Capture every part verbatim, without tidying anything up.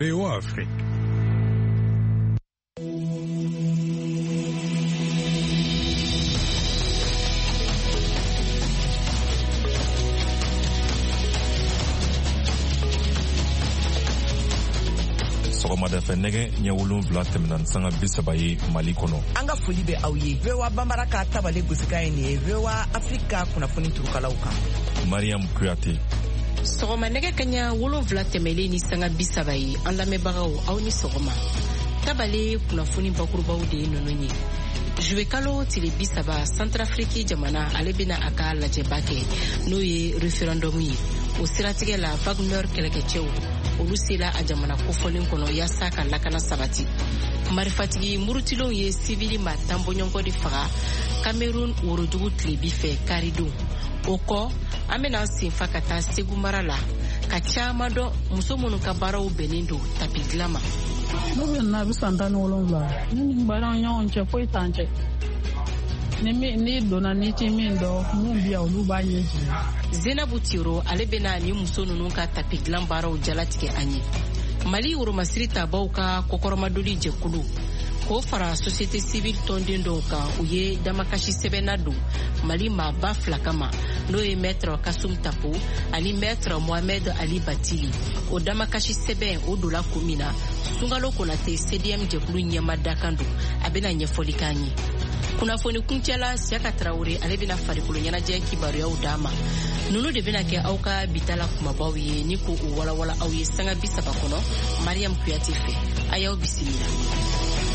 V O A Afrique. Sɔgɔmada nɛgɛ ɲɛ wolonwula tɛmɛna sanga bi saba ye Mali kɔnɔ. An ka foli bɛ aw ye. V O A Bambara ka tabale gosika ye nin ye. V O A Afrique ka kunnafoni turukalaw kan. Mariam Kuyate. Sɔgɔma nɛgɛ kaɲa wolonwula tɛmɛlen ni sanga bi saba ye. An lamɛnbagaw aw ni sɔgɔma. Tabale kunnafoni bakurubaw de ye ninnu ye. Juwe kalo tile bi saba Centrafrique jamana ale bɛna a ka lajɛba kɛ n'o ye référendum ye. O siratigɛ la Wagner kɛlɛkɛcɛw olu sela a jamana kofɔlen kɔnɔ yaasa ka lakana sabati. Marifatigi murutilenw ye sivili ma tanbɔɲɔgɔn de faga Cameroun worodugu tilebi fɛ karidon. O kɔ an bɛna senfa ka taa Segu mara la ka caman dɔn muso minnu ka baaraw bɛnnen don tapi dilan ma. Ne bɛ na bɛ san tan ni wolonwula ni baara ɲɔgɔn cɛ foyi t'an cɛ. Ni donna ni ti min dɔn mun bi olu b'a ɲɛ jigin. Zenabu Tiro ale bɛna ni muso ninnu ka tapi dilan baaraw jalatigɛ an ye. Mali woromasiri tabaw ka kokɔrɔmadoli jɛkulu k'o fara société civile tɔnden dɔw kan u ye damakasi sɛbɛnna don Mali maaba fila kama n'o ye maître Kasum Tapo ani maître Mohamed Ali Batili. O damakasi sɛbɛn o dola ko min na Sunkalo Konate C D M jɛkulu ɲɛma dakan don a bɛna ɲɛfɔli k'an ye. Kunnafoni kuncɛla Siaka Traoré ale bɛna farikolo ɲɛnajɛ kibaruyaw d'a ma. Nunu de bɛna kɛ aw ka bitala kumabaw ye ni ko o walawala aw ye sanga bi saba kɔnɔ Mariam Kuyate fɛ. A y'aw bisimila.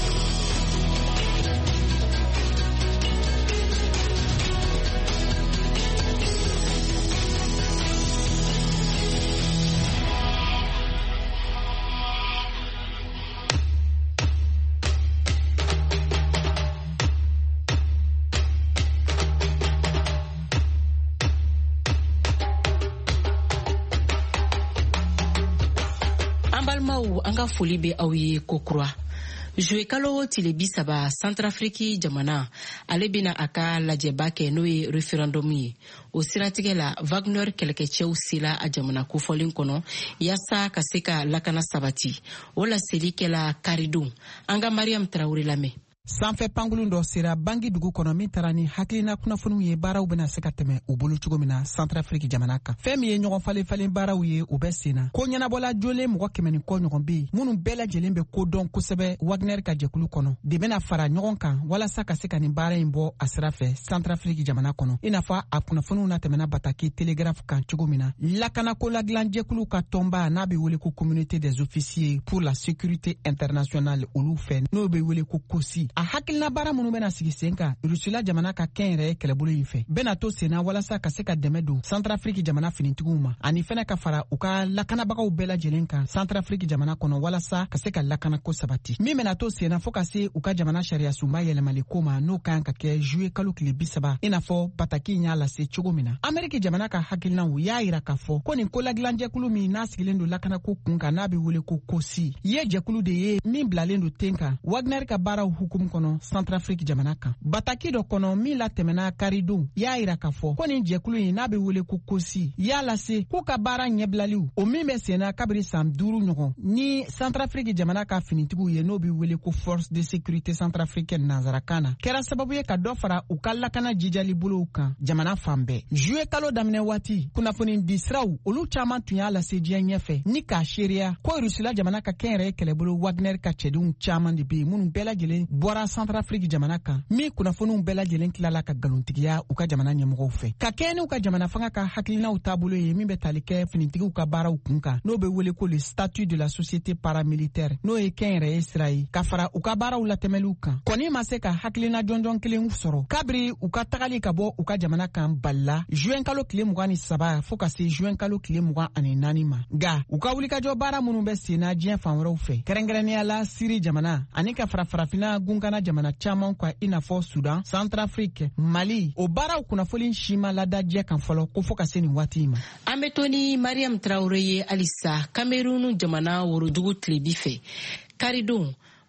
An ka foli bɛ aw ye kokura. Juwe kalo tile bi saba Centrafrique jamana ale bɛna a ka lajɛba kɛ n'o ye référendum ye. O siratigɛ la Wagner kɛlɛkɛcɛw sela a jamana kofɔlen kɔnɔ yaasa ka se ka lakana sabati. O laseli kɛla karidon. An ka Mariam Traoré lamɛn. Sanfɛ pangolon dɔ sera Bangi dugu kɔnɔ min taara ni hakilina kunnafoniw ye baaraw bɛna se ka tɛmɛ u bolo cogo min na Centrafrique jamana kan. Fɛn min ye ɲɔgɔn falen falen baaraw ye u bɛ senna. Ko ɲɛnabɔla jolen mɔgɔ kɛmɛ ni kɔ ɲɔgɔn bɛ yen minnu bɛɛ lajɛlen bɛ ko dɔn kosɛbɛ Wagner ka jɛkulu kɔnɔ de bɛna fara ɲɔgɔn kan walasa ka se ka nin baara in bɔ a sira fɛ Centrafrique jamana kɔnɔ. I n'a fɔ a kunnafoniw na tɛmɛna Bataki Telegraphe kan cogo min na lakanako ladilan jɛkulu ka tɔnba n'a bɛ wele ko Communauté des officiers pour la sécurité internationale olu fɛ n'o bɛ wele ko COSI. A hakilina baara minnu bɛna sigi sen kan Rusila jamana ka kɛn yɛrɛ kɛlɛbolo in fɛ bɛna to senna walasa ka se ka dɛmɛ don Centrafrique jamana finitigiw ma ani fɛnɛ ka fara u ka lakanabagaw bɛɛ lajɛlen kan Centrafrique jamana kɔnɔ walasa ka se ka lakanako sabati min bɛna to senna fo ka se u ka jamana sariya sunba yɛlɛmali ko ma n'o kan ka kɛ juillet kalo tile bi saba i n'a fɔ Bataki y'a lase cogo min na. Ameriki jamana ka hakilinaw y'a yira k'a fɔ ko nin koladilan jɛkulu min n'a sigilen don lakanako kun kan n'a bɛ wele ko COSI ye jɛkulu de ye min bilalen don ten kan Wagner ka baaraw hukumu kɔnɔ Centrafrique jamana kan. Bataki dɔ kɔnɔ min la tɛmɛna karidon y'a yira k'a fɔ ko nin jɛkulu in n'a bɛ wele ko COSI y'a lase k'u ka baara ɲɛbilaliw o min bɛ senna kabiri san duuru ɲɔgɔn ni Centrafrique jamana ka finitigiw ye n'o bɛ wele ko force de sécurité centrafricaine nanzarakan na kɛra sababu ye ka dɔ fara u ka lakana jijali bolow kan jamana fan bɛɛ. Juillet kalo daminɛ waati kunnafoni di siraw olu caman tun y'a lase diɲɛ ɲɛfɛ ni k'a seereya ko Rusila jamana ka kɛnyɛrɛye kɛlɛbolo Wagner ka cɛdenw caman de bɛ yen minnu bɛɛ lajɛlen bɔra Centrafrique jamana kan min kunnafoniw bɛɛ lajɛlen tilala ka galontigiya u ka jamana ɲɛmɔgɔw fɛ ka kɛɲɛ n'u ka jamana fanga ka hakilinaw taabolo ye min bɛ tali kɛ finitigiw ka baaraw kun kan n'o bɛ wele ko le statut de la société paramilitaire n'o ye kɛnyɛrɛye sira ye ka fara u ka baaraw latɛmɛliw kan kɔni ma se ka hakilina jɔnjɔn kelen sɔrɔ kabiri u ka tagali ka bɔ u ka jamana kan balila juin kalo tile mugan ni saba fo ka se juin kalo tile mugan ani naani ma nga u ka wulikajɔ baara minnu bɛ senna diɲɛ fan wɛrɛw fɛ kɛrɛnkɛrɛnnenya la Siri jamana ani ka fara farafina gunkana jamana caman ka i n'a fɔ Sudan, Centrafrique, Mali o baaraw kunnafoni si ma lada diɲɛ kan fɔlɔ ko fo ka se nin waati ma. An bɛ to ni Mariam Traoré ye halisa Cameroun jamana worodugu tilebi fɛ karidon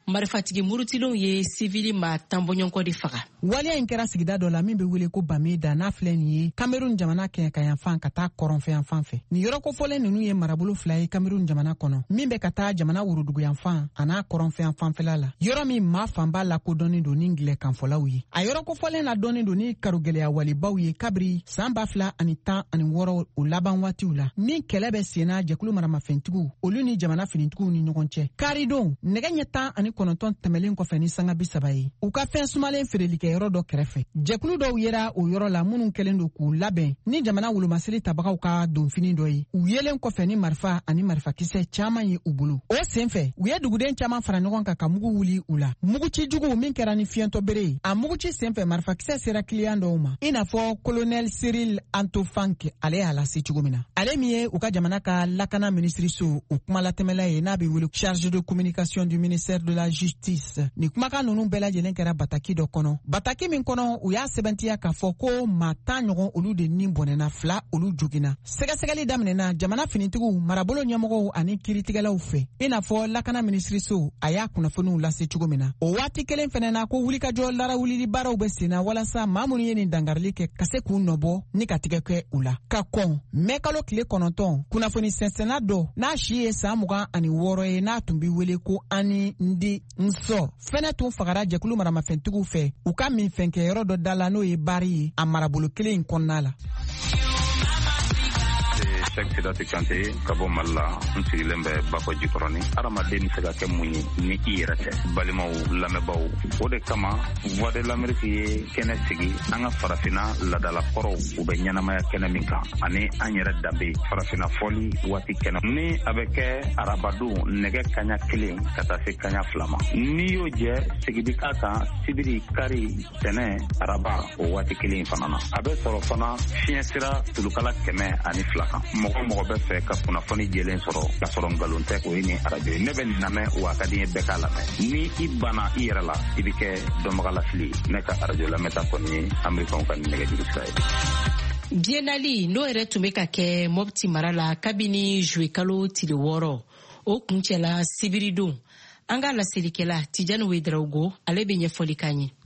marifatigi murutilenw ye sivili ma tanbɔɲɔgɔnkɔ de faga. waliya in kɛra sigida dɔ la min bɛ wele ko Bameda n'a filɛ nin ye Cameroun jamana kɛɲɛ ka yan fan ka taa kɔrɔnfɛ yan fan fɛ. nin yɔrɔ kofɔlen ninnu ye marabolo fila ye Cameroun jamana kɔnɔ min bɛ ka taa jamana worodugu yan fan a n'a kɔrɔnfɛ yan fanfɛla la. yɔrɔ min maa fanba lakodɔnnen don ni ngilɛ kanfɔlaw ye. a yɔrɔ kofɔlen la dɔnnen don ni karogɛlɛya walibaw ye kabiri san ba fila ani tan ani wɔɔrɔ o laban waatiw la min kɛlɛ bɛ senna jɛkulu maramafɛntigiw olu ni jamana finitigiw ni ɲɔgɔn cɛ. karidon nɛgɛ ɲɛ tan ani kɔnɔntɔn tɛmɛlen kɔfɛ ni sanga bi saba ye u ka fɛn sumalen feerelikɛyɔrɔ dɔ kɛrɛfɛ. jɛkulu dɔw yera o yɔrɔ la minnu kɛlen don k'u labɛn ni jamana wolomasiri tabagaw ka donfini dɔ ye u yelen kɔfɛ ni marifa ani marifakisɛ caaman ye u bolo. o sen fɛ u ye duguden caaman fara ɲɔgɔn kan ka mugu wuli u la. muguci jugu min kɛra ni fiɲɛtɔ bere ye a muguci sen fɛ marifakisɛ sera kiliyan dɔw ma i n'a fɔ kolonɛl Cyril Antofank ale y'a lase cogo min na. ale min ye u ka jamana ka lakana minisiriso o kumalatɛmɛla ye n'a bɛ wele charge de communication du ministère de la justice. ni kumakan ninnu bɛɛ lajɛlen kɛra bataki dɔ kɔnɔ. bataki min kɔnɔ u y'a sɛbɛntiya k'a fɔ ko maa tan ɲɔgɔn olu de nin bɔnɛna fila olu joginna. sɛgɛsɛgɛli daminɛna jamana finitigiw marabolo ɲɛmɔgɔw ani kiritigɛlaw fɛ i n'a fɔ lakana minisiriso a y'a kunnafoniw lase cogo min na. o waati kelen fɛnɛ na ko wulikajɔ larawulili baaraw bɛ senna walasa maa minnu ye nin dangarili kɛ ka se k'u nɔbɔ ni ka tigɛ kɛ u la. ka kɔn mɛ kalo tile kɔnɔntɔn kunnafoni sɛnsɛnna dɔ n'a si ye san mugan ani wɔɔrɔ ye n'a tun bɛ wele ko ani ndi nsɔ fɛnɛ tun fagara jɛkulu maramafɛntigiw fɛ u ka minfɛnkɛyɔrɔ dɔ da la n'o ye baari ye a marabolo kelen in kɔnɔna la. Sidati Kante ka bɔ Mali la n sigilen bɛ Bako Jikɔrɔni. Adamaden bɛ se ka kɛ mun ye ni i yɛrɛ tɛ. Balimaw lamɛnbaaw o de kama Voix de l'Amérique ye kɛnɛ sigi an ka farafinna ladalakɔrɔw u bɛ ɲɛnamaya kɛnɛ min kan ani an yɛrɛ danbe farafinna fɔli waati kɛnɛ ni a bɛ kɛ arabadon nɛgɛ kaɲa kelen ka taa se kaɲa fila ma. N'i y'o jɛ sigidi k'a kan sibiri kari tɛnɛ araba o waati kelen fana na. A bɛ sɔrɔ fana fiɲɛ sira tulukala kɛmɛ ani fila kan. mɔgɔ mɔgɔ bɛ fɛ ka kunnafoni jɛlen sɔrɔ ka sɔrɔ nkalon tɛ o ye ni arajo ye. Ne bɛ nin lamɛn wa a ka di n ye bɛɛ k'a lamɛn. Ni i banna i yɛrɛ la i bɛ kɛ dɔnbagalafili ne ka arajo lamɛnta kɔni ye Amerikanw ka nɛgɛjuru sira ye. biennale n'o yɛrɛ tun bɛ ka kɛ Mopti mara la kabini juwe kalo tile wɔɔrɔ o kun cɛla sibiridon an ka laselikɛla Tijani Wederawogo ale bɛ ɲɛfɔli k'an ye.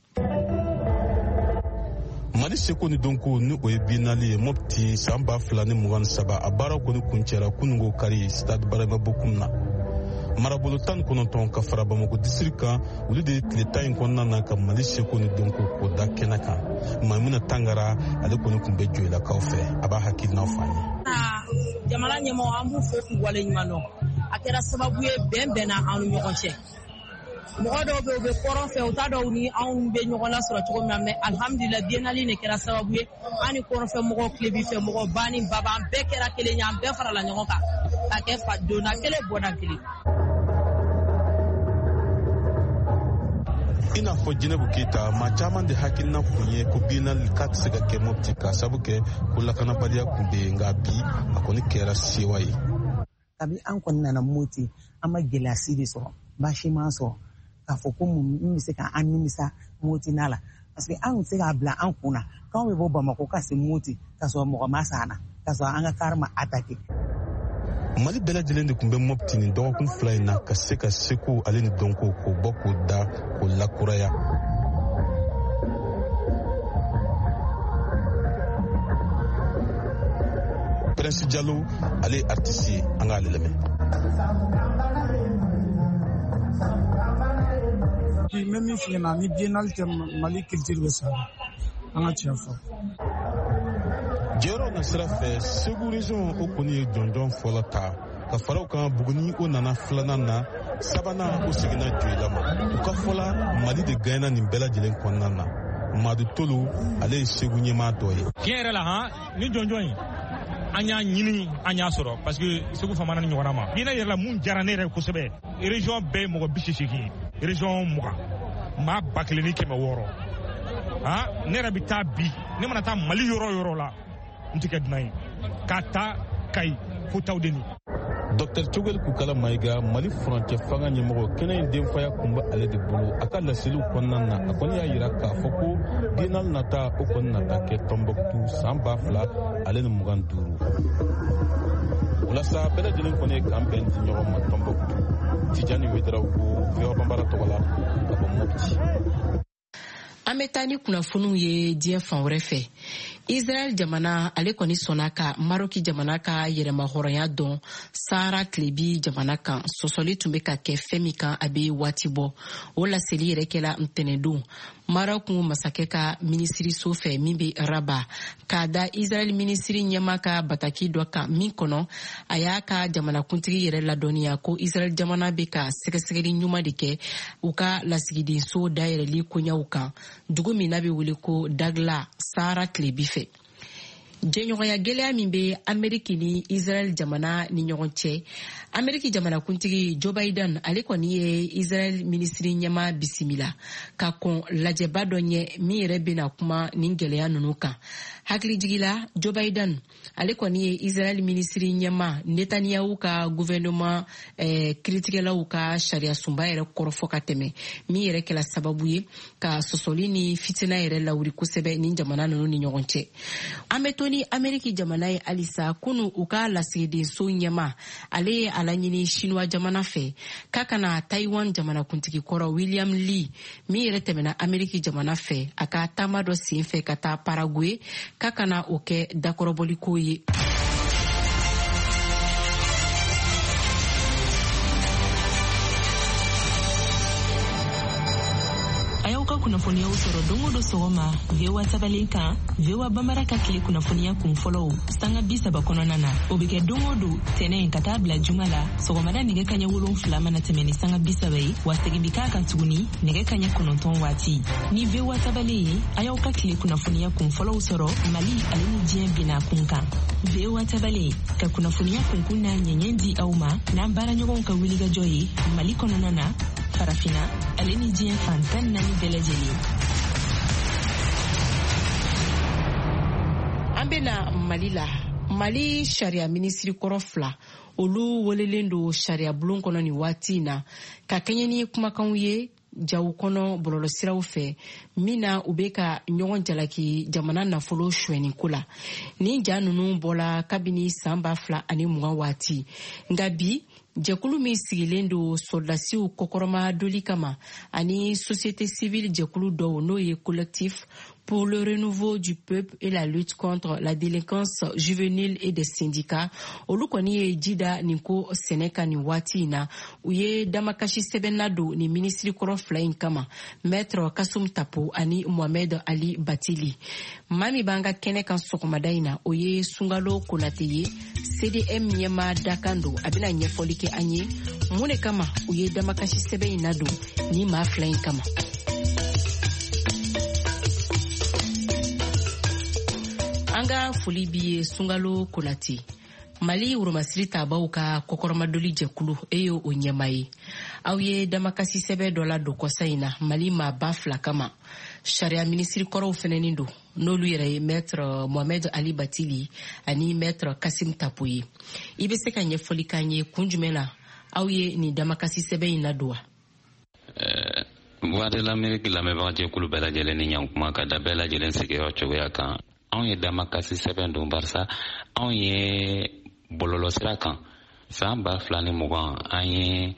Mali seko ni donko ni o ye biennale ye Mopti san ba fila ni mugan ni saba a baara kɔni kuncɛra kunungo kari stade Barema Bokum na. marabolo tan ni kɔnɔntɔn ka fara Bamako district kan olu de ye tile tan in kɔnɔna na ka Mali seko ni donko k'o da kɛnɛ kan. Maimuna Tangara ale kɔni tun bɛ Joyilakaw fɛ a b'a hakilinaw fɔ an ye. Jamana ɲɛmɔgɔ an b'u fo k'u waleɲuman dɔn a kɛra sababu ye bɛn bɛnna an ni ɲɔgɔn cɛ. Mɔgɔ dɔw bɛ u bɛ kɔrɔn fɛ u t'a dɔn ni anw bɛ ɲɔgɔn lasɔrɔ cogo min na mais alhamdulillah biennale ne kɛra sababu ye an ni kɔrɔn fɛ mɔgɔw tile bi fɛ mɔgɔ ba ni baba an bɛɛ kɛra kelen ye an bɛɛ farala ɲɔgɔn kan ka kɛ fa donna kelen bɔda kelen. I n'a fɔ Jinɛbu Keyita maa caman de hakilina kun ye ko biennale k'a tɛ se ka kɛ Mopti k'a sabu kɛ ko lakanabaliya kun bɛ yen nka bi a kɔni kɛra sewa ye. Kabi an kɔni nana Mopti an ma gɛlɛyasi de sɔrɔ baasi m'an sɔrɔ k'a fɔ ko mun bɛ se ka an nimisa Mopti n'a la parce que an tun tɛ se k'a bila an kun na k'anw bɛ bɔ Bamako ka se Mopti k'a sɔrɔ mɔgɔ ma sa an na k'a sɔrɔ an ka car ma attaqué. Mali bɛɛ lajɛlen de tun bɛ Mopti ni dɔgɔkun fila in na ka se ka seko ale ni dɔnko k'o bɔ k'o da k'o lakuraya. Prince Diallo ale ye artiste ye an k'ale lamɛn. N bɛ min f'i ɲɛna ni biennale tɛ Mali culture bɛ sa an ka tiɲɛ fɔ. Jɛyɔrɔ na sira fɛ Segu région o kɔni ye jɔnjɔn fɔlɔ ta ka faraw kan Buguni o nana filanan na sabanan o seginna Joyila ma u ka fɔla Mali de gagnera nin bɛɛ lajɛlen kɔnɔna na. Madu Tolo ale ye Segu ɲɛmaa dɔ ye. Tiɲɛ yɛrɛ la han ni jɔnjɔn in an y'a ɲini an y'a sɔrɔ parce que Segu famana ni ɲɔgɔnna ma. Biennale yɛrɛ la mun diyara ne yɛrɛ kosɛbɛ région bɛɛ mɔgɔ bi seegin région mugan maa ba kelen ni kɛmɛ wɔɔrɔ han ne yɛrɛ bɛ taa bi ne mana taa Mali yɔrɔ yɔrɔ la n tɛ kɛ dunan ye k'a ta Kayi fo Tawudeni. Docteur Choguel Kukala Maïga Mali furancɛ fanga ɲɛmɔgɔ kɛnɛ in denfaya kun bɛ ale de bolo a ka laseliw kɔnɔna na a kɔni y'a jira k'a fɔ ko biennale nata o kɔni nata kɛ Tombouctou san ba fila ale ni mugan duuru walasa bɛɛ lajɛlen kɔni ye kan bɛn di ɲɔgɔn ma Tombouctou Tijani Wedra ko V O A Bambara tɔgɔla ka bɔ Mopti. An bɛ taa ni kunnafoniw ye diɲɛ fan wɛrɛ fɛ. Israel jamana ale kɔni sɔnna ka Maroki jamana ka yɛrɛma hɔrɔnya dɔn Sahara tilebi jamana kan. Sɔsɔli tun bɛ ka kɛ fɛn min kan a bɛ waati bɔ. O laseli yɛrɛ kɛla ntɛnɛndon. Maroc masakɛ ka minisiriso fɛ min bɛ Rabat k'a da Israel minisiri ɲɛma ka bataki dɔ kan min kɔnɔ a y'a ka jamanakuntigi yɛrɛ ladɔnniya ko Israel jamana bɛ ka sɛgɛsɛgɛli ɲuman de kɛ u ka lasigidenso dayɛlɛli koɲɛw kan. Dugu min na bɛ wele ko Dagla Sahara tilebi fɛ. Jɛɲɔgɔnya gɛlɛya min bɛ Ameriki ni Israel jamana ni ɲɔgɔn cɛ. Ameriki jamanakuntigi Joe Biden ale kɔni ye Israel minisiri ɲɛma bisimila ka kɔn lajɛba dɔ ɲɛ min yɛrɛ bɛna kuma nin gɛlɛya ninnu kan. Hakilijigila Joe Biden ale kɔni ye Israel minisiri ɲɛma Netanyahu ka gouvernement eh, kiritigɛlaw ka sariya sunba yɛrɛ kɔrɔfɔ ka tɛmɛ min yɛrɛ kɛla sababu ye ka sɔsɔli ni fitina yɛrɛ lawuri kosɛbɛ nin jamana ninnu ni ɲɔgɔn cɛ. An bɛ to ni Ameriki jamana ye alisa kunu u ka lasigidenso ɲɛma ale ye ala ɲini Chinois jamana fɛ k'a kana Taiwan jamanakuntigi kɔrɔ William Lee min yɛrɛ tɛmɛna Ameriki jamana fɛ a ka taama dɔ sen fɛ ka taa Paraguay k'a kana o kɛ dakɔrɔbɔliko ye. Kunnafoniyaw sɔrɔ don o don sɔgɔma V O A tabalen kan V O A Bambara ka tile kunnafoniya kun fɔlɔw sanga bi saba kɔnɔna na o bɛ kɛ don o don tɛnɛn ka taa bila juma la sɔgɔmada nɛgɛ kaɲɛ wolonfila mana tɛmɛ ni sanga bi saba ye wa segin bi k'a kan tuguni nɛgɛ kaɲɛ kɔnɔntɔn waati ni V O A tabalen ye a y'aw ka tile kunnafoniya kun fɔlɔw sɔrɔ Mali ale ni diɲɛ bɛna kun kan V O A tabalen ka kunnafoniya kunkun n'a ɲɛɲɛ di aw ma n'an baaraɲɔgɔnw ka wulikajɔ ye Mali kɔnɔna na farafina ale ni diɲɛ fantan naani bɛɛ lajɛlen. An bɛna Mali la. Mali sariya minisiri kɔrɔ fila olu welelen don sariya bulon kɔnɔ ni waati in na ka kɛɲɛ ni kumakanw ye jaw kɔnɔ bɔlɔlɔsiraw fɛ min na u bɛ ka ɲɔgɔn jalaki jamana nafolo suɲɛni ko la. Nin ja ninnu bɔla kabini san ba fila ani mugan waati nka bi jɛkulu min sigilen don soldasiw kɔkɔrɔma doli kama ani société civile jɛkulu dɔw n'o ye collectif pour le renouveau du peuple et la lutte contre la délinquance juvénile et des syndicats olu kɔni ye jida nin ko sɛnɛ ka nin waati in na u ye damakasi sɛbɛnna don ni minisiri kɔrɔ fila in kama maître Kasum Tapo ani Mohamed Ali Batili. Maa min b'an ka kɛnɛ kan sɔgɔmada in na o ye Sunkalo Konate ye C D M ɲɛma dakan don a bɛna ɲɛfɔli kɛ an ye mun de kama u ye damakasi sɛbɛn in na don ni maa fila in kama. An ka foli bi ye Sunkalo Konate. Mali Wurumasiri tabaw ka kɔkɔrɔmadoli jɛkulu e ye o ɲɛma ye. Aw ye damakasi sɛbɛn dɔ la don kɔsa in na Mali maa ba fila kama. Sariya minisiri kɔrɔw fɛnɛni don n'olu yɛrɛ ye maître Mohamed Ali Batili ani maître Kassim Tapo ye. I bɛ se ka ɲɛfɔli k'an ye kun jumɛn na aw ye nin damakasi sɛbɛn in ladon wa? Voix de l'Amérique lamɛnbaga jɛkulu bɛɛ lajɛlen ni ɲankuma ka da bɛɛ lajɛlen sigiyɔrɔ cogoya kan. Anw ye damakasi sɛbɛn don barisa anw ye bɔlɔlɔsira kan san ba fila ni mugan an ye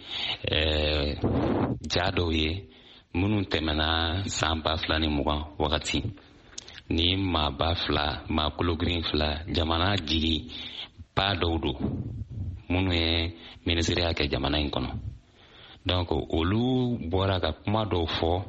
ja dɔw ye minnu tɛmɛna san ba fila ni mugan wagati ni maa ba fila maa kologirin fila jamana jigi ba dɔw don minnu ye minisiriya kɛ jamana in kɔnɔ. Donc olu bɔra ka kuma dɔw fɔ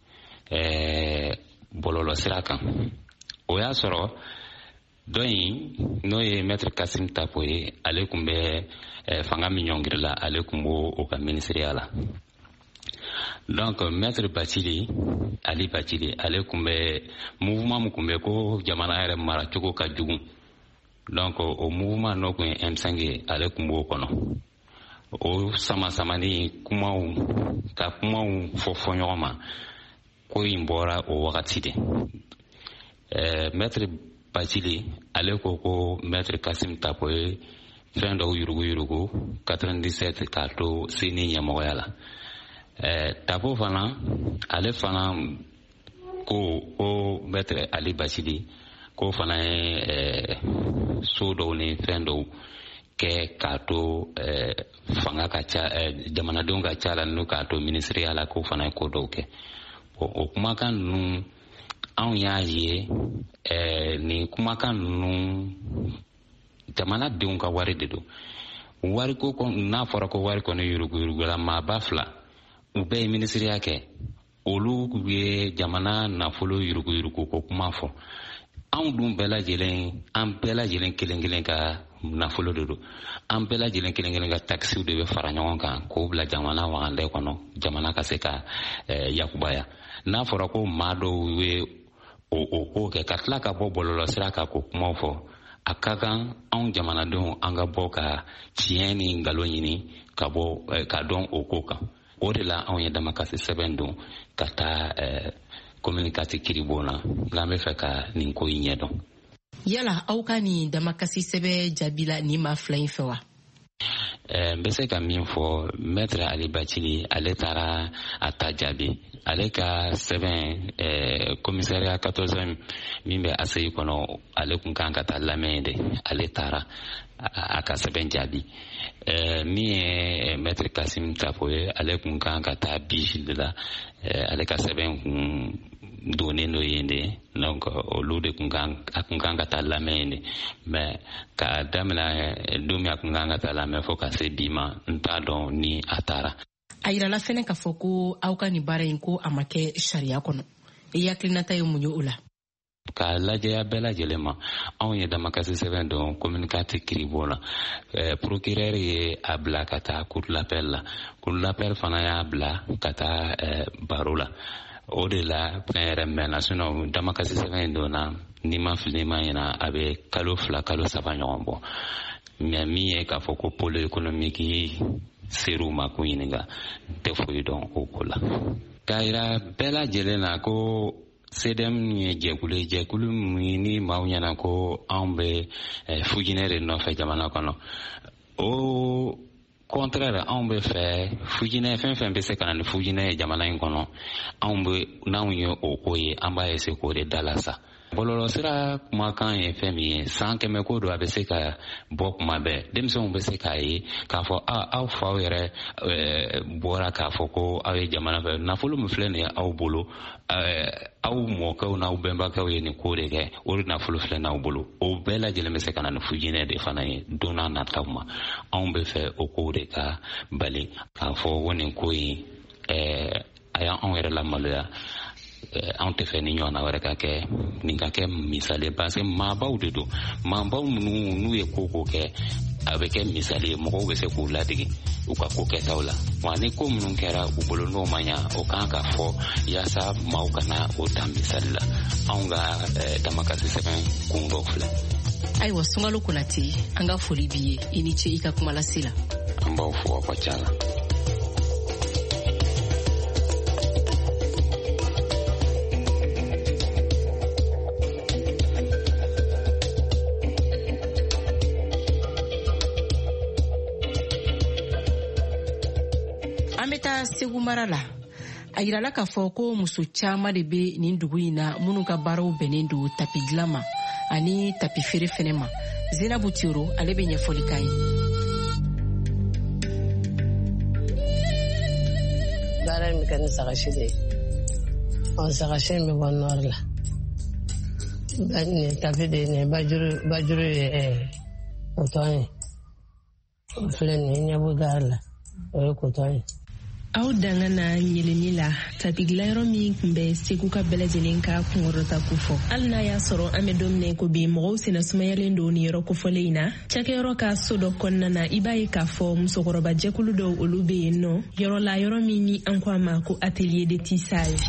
bɔlɔlɔsira kan. O y'a sɔrɔ dɔ in n'o ye maître Kassim Tapo ye ale tun bɛ fanga min ɲɔngirila ale tun b'o o ka minisiriya la. Donc maître Batili Ali Batili ale tun bɛ mouvement min tun bɛ ko jamana yɛrɛ maracogo ka jugu. Donc o mouvement n'o tun ye M cinq ye ale tun b'o kɔnɔ. O sama sama ni kumaw ka kumaw fɔ fɔ ɲɔgɔn ma ko in bɔra o wagati de. Maître Batili ale ko ko maître Kassim Tapo ye fɛn dɔw yurugu yurugu quatre-vingt-dix-sept k'a to seni ɲɛmɔgɔya la. Tapo fana ale fana ko ko maître Ali Batili ko fana ye so dɔw ni fɛn dɔw kɛ k'a to fanga ka ca jamanadenw ka ca la n'u k'a to ministeriya la k'o fana ye ko dɔw kɛ o kumakan ninnu anw y'a ye nin kumakan ninnu jamanadenw ka wari de don wari ko n'a fɔra ko wari kɔni yuruguyurugula maaba fila u bɛɛ ye ministeriya kɛ olu ye jamana nafolo yuruguyurugu ko kuma fɔ anw dun bɛɛ lajɛlen an bɛɛ lajɛlen kelen kelen ka nafolo de don an bɛɛ lajɛlen kelen kelen ka taxes de bɛ fara ɲɔgɔn kan k'o bila jamana wagande kɔnɔ jamana ka se ka yakubaya n'a fɔra ko maa dɔw ye o ko kɛ ka tila ka bɔ bɔlɔlɔsira kan k'o kumaw fɔ a ka kan anw jamanadenw an ka bɔ ka tiɲɛ ni nkalon ɲini ka bɔ ka dɔn o ko kan o de la anw ye damakasi sɛbɛn don ka taa communiqué kiribon na n'an bɛ fɛ ka nin ko in ɲɛdɔn. Yala aw ka nin damakasi sɛbɛn jaabi la nin maa fila in fɛ wa? n bɛ se ka min fɔ maître Ali Bacili ale taara a ta jaabi ale ka sɛbɛn commissariat quatorzième min bɛ A C I kɔnɔ ale kun kan ka taa lamɛn de ale taara a ka sɛbɛn jaabi min ye maître Kasim Tapo ye ale kun kan ka taa biji de la ale ka sɛbɛn kun donnen dɔ yen de donc olu de kun kan a kun kan ka taa lamɛn de mais ka daminɛ don min a kun kan ka taa lamɛn fo ka se bi ma n t'a dɔn ni a taara. A yirala fɛnɛ k'a fɔ ko aw ka nin baara in ko a ma kɛ sariya kɔnɔ i hakilinata ye mun ye o la? K'a lajɛya bɛɛ lajɛlen ma anw ye damakasi sɛbɛn dɔn communiqué kiribon la procureur ye a bila ka taa cour d'appel la cour d'appel fana y'a bila ka taa baro la o de la fɛn yɛrɛ mɛnna sinon damakasi sɛbɛn donna ni ma fili ma ɲɛna a bɛ kalo fila kalo saba ɲɔgɔn bɔ mais min ye k'a fɔ ko pôle économique ser'u ma k'u ɲininka n tɛ foyi dɔn o ko la k'a yira bɛɛ lajɛlen na ko C D M ye jɛkulu ye jɛkulu min ni maaw ɲɛna ko anw bɛ fujinɛ de nɔfɛ jamana kɔnɔ o contraire anw bɛ fɛ fujinɛ fɛn fɛn bɛ se ka na ni fujinɛ ye jamana in kɔnɔ anw bɛ n'anw ye o ko ye an b'a essayer k'o de dalasa bɔlɔlɔsira kumakan ye fɛn min ye san kɛmɛ ko don a bɛ se ka bɔ kuma bɛɛ denmisɛnw bɛ se k'a ye k'a fɔ aw faw yɛrɛ bɔra k'a fɔ ko aw ye jamana fɛ nafolo min filɛ nin ye aw bolo aw mɔkɛw n'aw bɛnbakɛw ye nin ko de kɛ o de nafolo filɛ n'aw bolo o bɛɛ lajɛlen bɛ se ka na ni fujinɛ de fana ye don n'a nataw ma anw bɛ fɛ o ko de ka bali k'a fɔ ko nin ko in a y'anw yɛrɛ lamaloya anw tɛ fɛ ni ɲɔgɔnna wɛrɛ ka kɛ nin ka kɛ misali ye parce que maabaw de don maabaw minnu n'u ye ko ko kɛ a bɛ kɛ misali ye mɔgɔw bɛ se k'u ladege u ka ko kɛtaw la wa ni ko minnu kɛra u bolo n'o ma ɲa o kan ka fɔ yaasa maaw kana o ta misali la anw ka damakasi sɛbɛn kun dɔw filɛ. Ayiwa Sunkalo Konate an ka foli b'i ye i ni ce i ka kuma lase la. An b'aw fo aw ka ca la. An bɛ taa Segu mara la a yirala k'a fɔ ko muso caman de bɛ nin dugu in na minnu ka baaraw bɛnnen don tapi dilan ma ani tapi feere fɛnɛ ma. Zenabu Tiro ale bɛ ɲɛfɔli k'a ye. Baara in bɛ kɛ ni sagasi de ye ɔ sagasi in bɛ bɔ nɔri la nin tapi de ye nin bajuru bajuru ye kotɔn ye o filɛ nin ye ɲɛbɔ gari la o ye kotɔn ye. Aw dangana ɲeleni la tapi dilayɔrɔ min tun bɛ Segu ka bɛɛ lajɛlen ka kunkɔrɔta ko fɔ hali n'a y'a sɔrɔ an bɛ don min ko bi mɔgɔw senna sumayalen don ni yɔrɔ kofɔlen in na cakɛyɔrɔ ka so dɔ kɔnɔna na i b'a ye k'a fɔ musokɔrɔba jɛkulu dɔw olu bɛ yen nɔ yɔrɔ la yɔrɔ min ni an ko a ma ko atelier de tissage.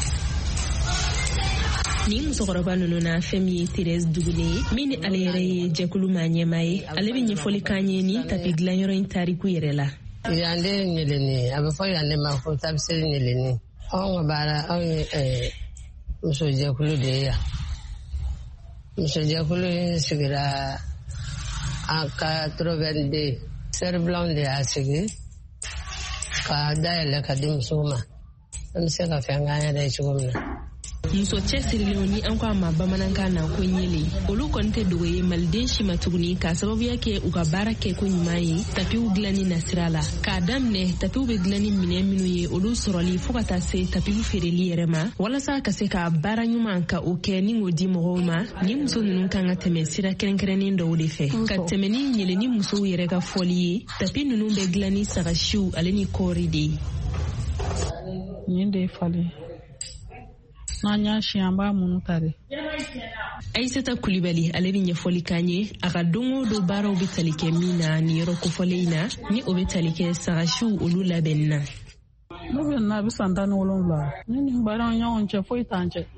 Ni musokɔrɔba ninnu na fɛn min ye Thérèse Dugune min ni ale yɛrɛ ye jɛkulu maa ɲɛmaa ye ale bɛ ɲɛfɔli k'an ye ni tapi dilanyɔrɔ in tariku yɛrɛ la. Yande ɲeleni a bɛ fɔ yande ma ko tapiseri ɲeleni anw ka baara anw ye musojɛkulu de ye yan musojɛkulu in sigira en quatre-vingt-deux sɛri blanc de y'a sigi k'a dayɛlɛ ka di musow ma an bɛ se ka fɛn k'an yɛrɛ ye cogo min na muso cɛsirilenw ni an ko a ma bamanankan na ko ɲele olu kɔni tɛ dogo ye maliden si ma tuguni k'a sababuya kɛ u ka baara kɛ ko ɲuman ye tapiw dilanni nasira la k'a daminɛ tapiw bɛ dilanni minɛn minnu ye olu sɔrɔli fo ka taa se tapiw feereli yɛrɛ ma walasa ka se ka baara ɲuman ka o kɛ ni k'o di mɔgɔw ma ni muso ninnu kan ka tɛmɛ sira kɛrɛnkɛrɛnnen dɔw de fɛ ka tɛmɛ ni ɲeleni musow yɛrɛ ka fɔli ye tapi ninnu bɛ dilanni sagasiw ale ni kɔɔri de ye. nin de falen n'an y'a si an b'a munnu tare. Aïssata Kulibali ale bɛ ɲɛfɔli k'an ye a ka don o don baaraw bɛ tali kɛ min na ni yɔrɔ kofɔlen in na ni o bɛ tali kɛ sagasiw olu labɛnni na. Ne bɛ na a bɛ san tan ni wolonwula ne ni baaraw ɲɔgɔn cɛ foyi t'an cɛ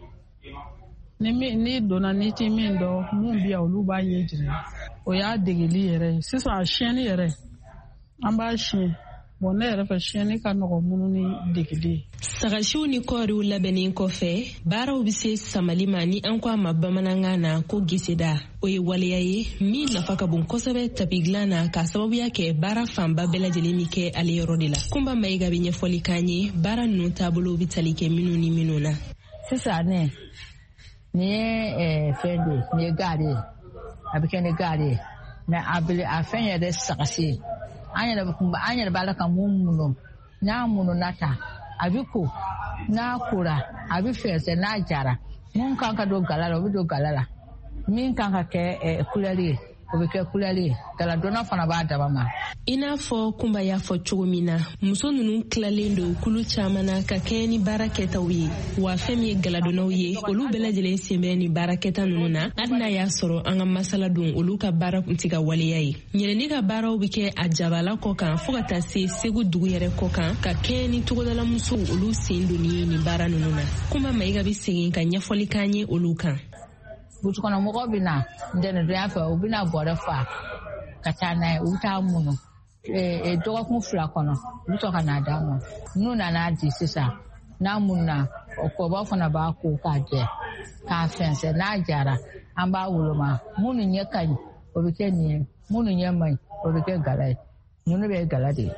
ni ni donna ni ti min dɔn mun bi yan olu b'a ɲɛ jira o y'a degeli yɛrɛ ye sisan a siyɛnni yɛrɛ an b'a siyɛn. Bon ne yɛrɛ fɛ siyɛnni ka nɔgɔ minnu ni degeli. Sagasiw ni kɔɔriw labɛnnen kɔfɛ baaraw bɛ se samali ma ni an ko a ma bamanankan na ko giseda o ye waleya ye min nafa ka bon kosɛbɛ tapi dilan na k'a sababuya kɛ baara fanba bɛɛ lajɛlen mi kɛ ale yɔrɔ de la. Kunba Mayiga bɛ ɲɛfɔli k'an ye baara ninnu taabolo bɛ tali kɛ minnu ni minnu na. Sisan ne nin ye fɛn de nin ye gari ye a bɛ kɛ ni gari ye mɛ a fɛn yɛrɛ sagasi an yɛrɛ b'a la ka mun munun n'a mununa ta a bɛ ko n'a kora a bɛ fɛnsɛ n'a jara mun kan ka don gala la o bɛ don gala la min kan ka kɛ kulɛri ye o bɛ kɛ kulɛri ye galadonna fana b'a daba ma. I n'a fɔ Kunba y'a fɔ cogo min na muso ninnu tilalen don kulu caman na ka kɛ ni baara kɛtaw ye wa fɛn min ye galadonnaw ye olu bɛɛ lajɛlen sen bɛ ni baara kɛta ninnu na hali n'a y'a sɔrɔ an ka masala don olu ka baara kun tɛ ka waleya ye. Ɲɛlɛnni ka baaraw bɛ kɛ a jabala kɔ kan fo ka taa se Segu dugu yɛrɛ kɔ kan ka kɛ ni togodala musow olu sen donni ni baara ninnu na. Kunba Mayiga bɛ segin ka ɲɛfɔli k'an ye olu kan. Butukɔnɔmɔgɔw bɛ na ntɛnɛndonya fɛ u bɛna bɔrɛ fa ka taa n'a ye u bɛ taa munun dɔgɔkun fila kɔnɔ u bɛ sɔrɔ ka n'a d'a ma n'u nana di sisan n'a munna kɔbaw fana b'a ko k'a jɛ k'a fɛnsɛ n'a jara an b'a woloma minnu ɲɛ ka ɲi o bɛ kɛ nin ye minnu ɲɛ man ɲi o bɛ kɛ gala ye ninnu bɛ gala de ye.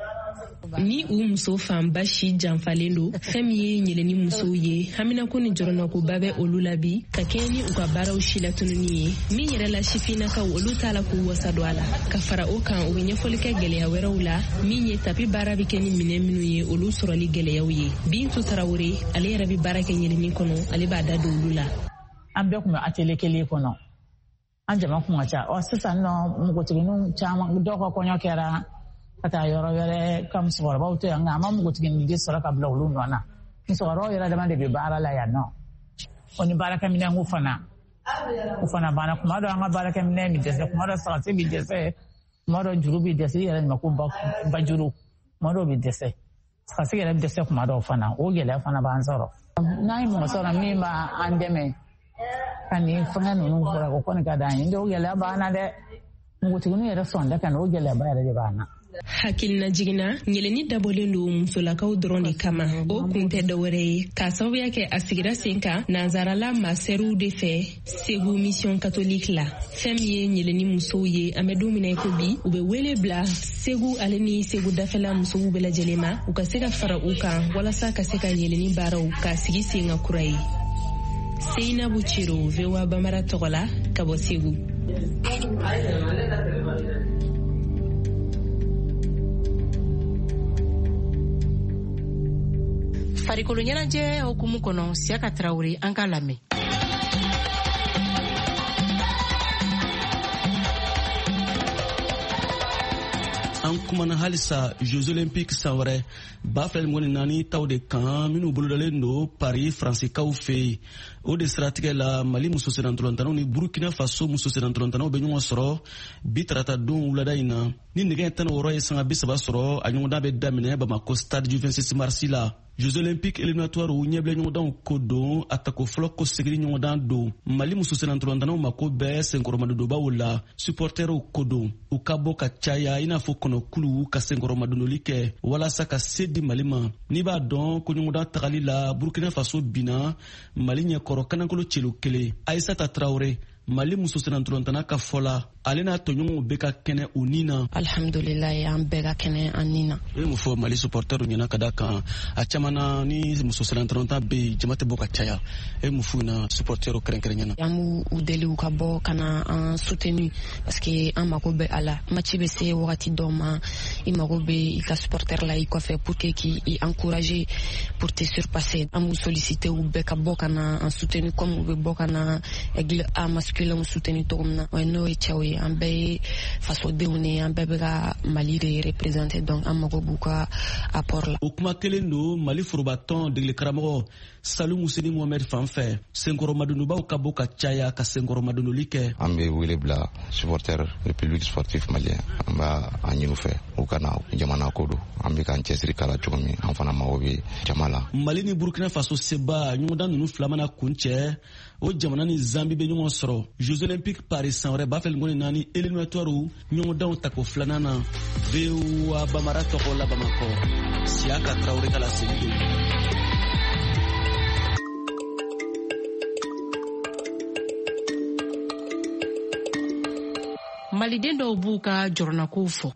Ni u muso fanba si janfalen don fɛn min ye ɲɛlɛnni musow ye haminako ni jɔrɔnakoba bɛ olu la bi ka kɛ ni u ka baaraw si latununi ye min yɛrɛ la sifinnakaw olu t'a la k'u wasa don a la ka fara o kan u bɛ ɲɛfɔli kɛ gɛlɛya wɛrɛw la min ye tapi baara bɛ kɛ ni minɛn minnu ye olu sɔrɔli gɛlɛyaw ye. Bintu Tarawele ale yɛrɛ bɛ baara kɛ ɲɛlɛnni kɔnɔ ale b'a da don olu la. An bɛɛ tun bɛ atelier kelen kɔnɔ an jama kun ka ca ɔ sisan nɔ npogotigininw caman dɔw ka kɔɲɔ kɛra ka taa yɔrɔ wɛrɛ ka musokɔrɔbaw to yan nka a ma npogotiginin de sɔrɔ ka bila olu nɔ na musokɔrɔbaw yɛrɛ dama de bɛ baara la yan nɔ o ni baarakɛminɛnko fana o fana banna kuma dɔ an ka baarakɛminɛn bɛ dɛsɛ kuma dɔ sagasi bɛ dɛsɛ kuma dɔ juru bɛ dɛsɛ i yɛrɛ ɲuman ko bajuru kuma dɔw bɛ dɛsɛ sagasi yɛrɛ bɛ dɛsɛ kuma dɔw fana o gɛlɛya fana b'an sɔrɔ n'an ye mɔgɔ sɔrɔ min b'an dɛmɛ ka nin fɛngɛ ninnu fɔra o kɔni ka d'an ye o gɛlɛya b'an na dɛ npogotiginin yɛrɛ sɔn tɛ ka na o gɛlɛyaba yɛrɛ de b'an na. Hakilina jiginna ɲɛlɛnni dabɔlen don musolakaw dɔrɔn de kama o kun tɛ dɔwɛrɛ ye k'a sababuya kɛ a sigira sen kan nansarala masɛriw de fɛ Segu mission catholique la fɛn min ye ɲɛlɛnni musow ye an bɛ don min na ko bi u bɛ wele bila Segu ale ni Segu dafɛla musow bɛɛ lajɛlen ma u ka se ka fara u kan walasa ka se ka ɲɛlɛnni baaraw k'a sigi sen kan kura ye. Seinabu Ciro V O A Bambara tɔgɔ la ka bɔ Segu. Farikolo ɲɛnajɛ hukumu kɔnɔ Siaka Tarawele an ka lamɛn. An kumana halisa Jeux Olympiques san wɛrɛ ba fila ni naani taw de kan minnu bolodalen don Paris Faransikaw fɛ yen o de siratigɛ la Mali muso senatolantanaw ni Burkina Faso muso senatolantanaw bɛ ɲɔgɔn sɔrɔ bi tarata don wulada in na ni nɛgɛ tan ni wɔɔrɔ ye sanga bi saba sɔrɔ a ɲɔgɔndan bɛ daminɛ Bamako stade du vingt-six mars la. Jeux Olympiques éliminatoires u ɲɛbila ɲɔgɔndanw ko don a tako fɔlɔ ko segiri ɲɔgɔndan don Mali muso senatolantanaw mako bɛɛ senkɔrɔmadonbaw la supportɛrɛw ko don u ka bɔ ka caya i n'a fɔ kɔnɔkulu ka senkɔrɔmadonoli kɛ walasa ka se di Mali ma n'i b'a dɔn ko ɲɔgɔndan tagali la Burkina Faso binna Mali ɲɛkɔrɔ kanakolo celu kelen Aïssata Traoré Mali muso senatolantana ka fɔla ale n'a tɔɲɔgɔnw bɛ ka kɛnɛ u ni na. Alhamdulilayi an bɛɛ ka kɛnɛ an ni na. e mun fɔ Mali supporters ɲɛna ka da kan a caman na ni muso sɛnɛntɔrɔnta bɛ yen jama tɛ bɔ ka caya e mun f'u ɲɛna supporters kɛrɛnkɛrɛnnen ɲɛna. An b'u deli u ka bɔ ka na an soutenir parce que an mago bɛ a la match bɛ se wagati dɔw ma i mago bɛ i ka supporter la i kɔfɛ pour que k'i encourager pour te surpasser. An b'u solliciter u bɛɛ ka bɔ ka na an soutenir comme u bɛ bɔ ka na aigle a masculin soutenir cogo min na o n'o ye cɛw ye an bɛɛ ye fasodenw ne an bɛɛ bɛ ka Mali de représenter donc an mago b'u ka apport la. O kuma kelen don Mali forobatɔn degeli karamɔgɔ Salu Museni Mohamed fan fɛ senkɔrɔmadonbaw ka bɔ ka caya ka senkɔrɔmadonoli kɛ. An bɛ wele bila supporter République sportive malien an b'a a ɲini fɛ u ka na jamana ko don an bɛ k'an cɛsiri kala cogo min an fana mago bɛ jama la. Mali ni Burkina Faso seba ɲɔgɔndan ninnu fila mana kun cɛ o jamana ni Zambi bɛ ɲɔgɔn sɔrɔ Jeux olympiques Paris san wɛrɛ bafɛli ngoni naani éliminatoire ɲɔgɔndanw ta ko filanan na V O A Bamara tɔgɔ la Bamakɔ Siaka Traoré ka laseli don. Maliden dɔw b'u ka jɔrɔnakow fɔ.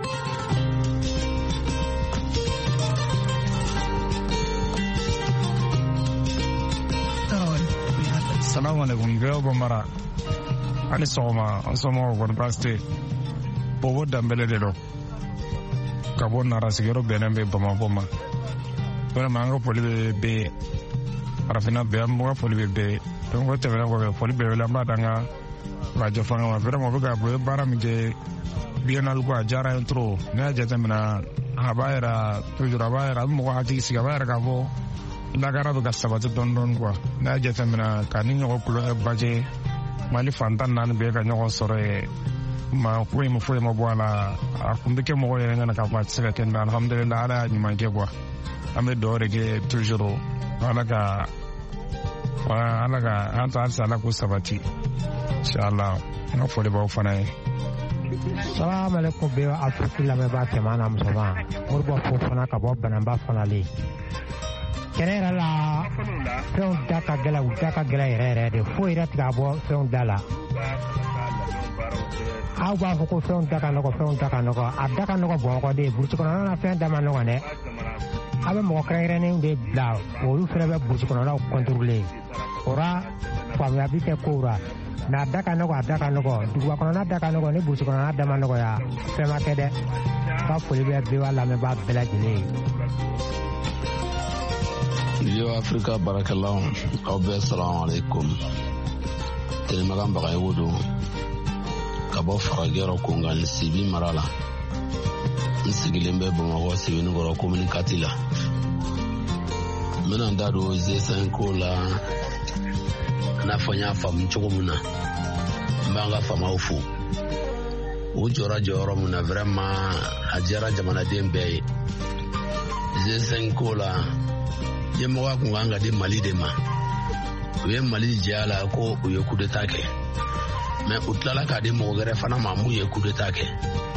Salamu alaikum gayo Bamara ani sɔgɔma an sɔmɔgɔw kɔni baasi tɛ Bobo Dambele de don ka bɔ Nara sigiyɔrɔ bɛnnen bɛ Bamako ma vraiment an ka foli bɛ bɛɛ farafinna bɛɛ an ka foli bɛ bɛɛ donc o tɛmɛnen kɔfɛ foli bɛɛ wele an b'a d'an ka radio fanga ma vraiment o bɛ ka bɔ baara min kɛ biennale ko a diyara n trop ne y'a jateminɛ a b'a yɛrɛ toujours a b'a yɛrɛ a bɛ mɔgɔ hakili sigi a b'a yɛrɛ k'a fɔ lagara bɛ ka sabati dɔɔni dɔɔni quoi ne y'a jateminɛ ka ni ɲɔgɔn kulonkɛ bajɛ Mali fantan naani bɛɛ ka ɲɔgɔn sɔrɔ ye ma foyi ma foyi ma bɔ a la a kun bɛ kɛ mɔgɔ yɛrɛ ɲɛna k'a fɔ a tɛ se ka kɛ mais alhamdulilayi Ala y'a ɲuman kɛ quoi an bɛ dugawu de kɛ toujours Ala ka Ala ka an to halisa Ala k'o sabati inshallah an ka foli b'aw fana ye. Salamu alaikum bɛɛ Afrique lamɛnbaa cɛman n'a musoman Moribo fo fana ka bɔ Bananba Fanale. Kɛnɛ yɛrɛ la fɛnw da ka gɛlɛn u da ka gɛlɛn yɛrɛ yɛrɛ de fo yɛrɛ tigɛ a bɔ fɛnw da la. Aw b'a fɔ ko fɛnw da ka nɔgɔ fɛnw da ka nɔgɔ a da ka nɔgɔ Bamakɔ de burusi kɔnɔna na fɛn da ma nɔgɔ dɛ. A bɛ mɔgɔ kɛrɛnkɛrɛnnenw de bila olu fana bɛ burusi kɔnɔnaw contrôler o la faamuya bi kɛ kow la mais a da ka nɔgɔ a da ka nɔgɔ duguba kɔnɔna da ka nɔgɔ ni burusi kɔnɔna da ma nɔgɔya fɛn ma kɛ dɛ. Ka foli bɛ bɛɛ b'a lamɛnbaa bɛɛ lajɛlen ye. Yo Afrika barakalaw aw bɛɛ salamu alaikum tɛnɛmagan bagayogo don ka bɔ farajɛrɔ kongan Sibi mara la n sigilen bɛ Bamakɔ Sebenikɔrɔ commune kati la n bɛna n da don G cinq ko la n'a fɔ n y'a faamu cogo min na n b'an ka faamaw fo u jɔra jɔyɔrɔ min na vraiment a diyara jamanaden bɛɛ ye G cinq ko la ɲɛmɔgɔ kun kan ka di Mali de ma u ye Mali jɛ a la ko u ye coup d'état kɛ mais u tilala k'a di mɔgɔ wɛrɛ fana ma mun ye coup d'état kɛ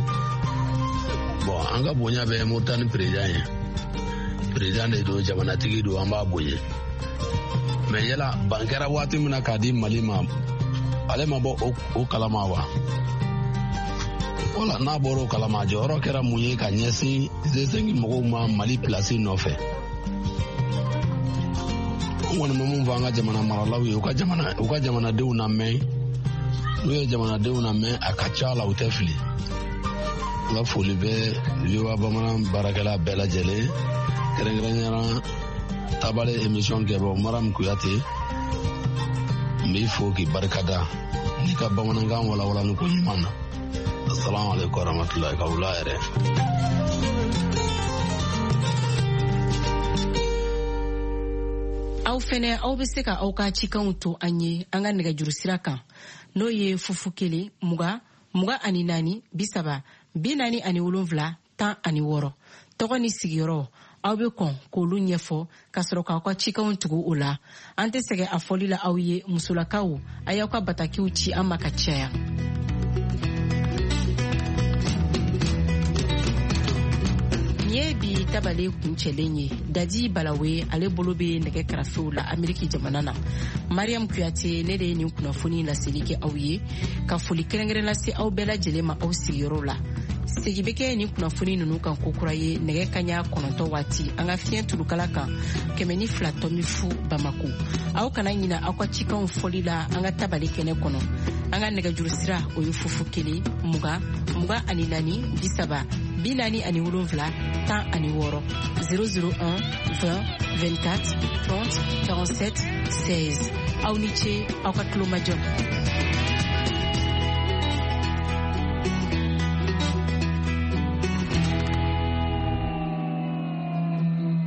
bon an ka bonya bɛ Moritani président ye président de don jamanatigi don an b'a bonya mais yala ban kɛra waati min na k'a di Mali ma ale ma bɔ o kalama wa wala n'a bɔra o kalama jɔyɔrɔ kɛra mun ye ka ɲɛsin G cinq mɔgɔw ma Mali place nɔfɛ. Kɔni bɛ mun fɔ an ka jamana maralaw ye u ka jamana u ka jamanadenw lamɛn n'u ye jamanadenw lamɛn a ka ca la u tɛ fili n ka foli bɛ V O A bamanan baarakɛla bɛɛ lajɛlen kɛrɛnkɛrɛnnenya tabale émission kɛbɔ Maram Kuyate n b'i fo k'i barikada n'i ka bamanankan walawala ni ko ɲuman na assalamu alaikum warahmatullahi ka wula yɛrɛ. Aw fɛnɛ aw bɛ se ka aw ka cikanw to an ye an ka nɛgɛjuru sira kan n'o ye fufu kelen mugan mugan ani naani bi saba bi naani ani wolonwula tan ani wɔɔrɔ tɔgɔ ni sigiyɔrɔ aw bɛ kɔn k'olu ɲɛfɔ ka sɔrɔ k'aw ka cikanw tugu o la an tɛ sɛgɛn a fɔli la aw ye musolakaw a y'aw ka batakiw ci an ma ka caya. Nin ye bi tabale kuncɛlen ye Dadi Balawe ale bolo be nɛgɛ kɛrɛfɛw la Ameriki jamana na. Mariam Kuyate ne de ye nin kunnafoni laseli kɛ aw ye ka foli kɛrɛnkɛrɛn lase aw bɛɛ lajɛlen ma aw sigiyɔrɔ la. Segi bɛ kɛ nin kunnafoni ninnu kan kokura ye nɛgɛ kaɲa kɔnɔntɔn waati an ka fiɲɛ tulukala kan kɛmɛ ni fila tɔmi fu Bamako. Aw kana ɲina aw ka cikanw fɔli la an ka tabali kɛnɛ kɔnɔ. An ka nɛgɛjuru sira o ye fufu kelen mugan mugan ani naani bi saba bi naani ani wolonwula tan ani wɔɔrɔ zéro zéro un vingt vingt-quatre trente quarante-sept seize. Aw ni ce aw ka tulomajɔ.